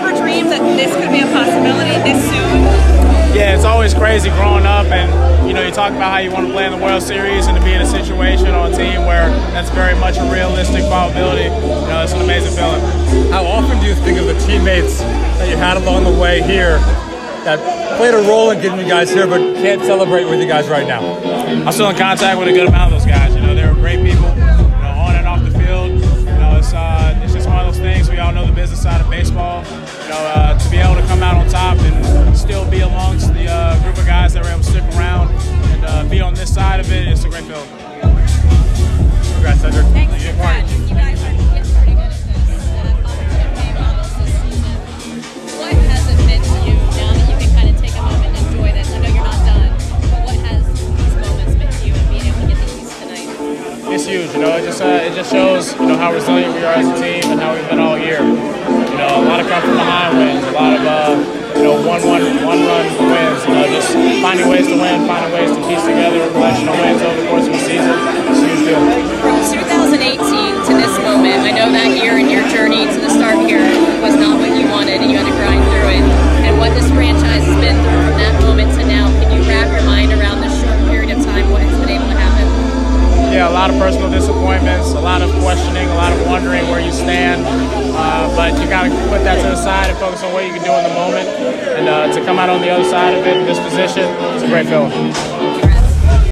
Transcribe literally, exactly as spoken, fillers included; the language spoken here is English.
ever dreamed that this could be a possibility this soon? Yeah, it's always crazy growing up, and you know, you talk about how you want to play in the World Series and to be in a situation on a team where that's very much a realistic probability. You know, it's an amazing feeling. How often do you think of the teammates that you had along the way here that played a role in getting you guys here, but can't celebrate with you guys right now? I'm still in contact with a good amount of those guys. You know, they were great people, you know, on and off the field. You know, it's uh, it's just one of those things. We all know the business side of baseball. You know, uh, to be able to come out on top and still be amongst the uh, group of guys that were able to stick around and uh, be on this side of it, it's a great feeling. Congrats, Cedric. Thanks. Congrats. You guys are getting pretty good at this. Uh, campaign models this season. What has it meant to you now that you can kind of take a moment and enjoy this? I know you're not done, but what has these moments meant to you and being able to get these tonight? It's huge. You know, it just uh, it just shows you know how resilient we are as a team and how we've been all year. You know, a lot of come from behind wins, a lot of uh, you know one one one run wins. You know, just finding ways to win, finding ways to piece together a collection of wins over the course of the season. It's a huge deal. From two thousand eighteen to this moment, I know that year and your journey to the start here was not what you wanted, and you had to grind through it. And what this franchise has been through from that moment to now, can you wrap your mind around this short period of time? What has been able to happen? Yeah, a lot of personal disappointments, a lot of questioning, a lot of wondering where you stand. Uh, but you got to put that to the side and focus on what you can do in the moment. And uh, to come out on the other side of it in this position, it's a great feeling.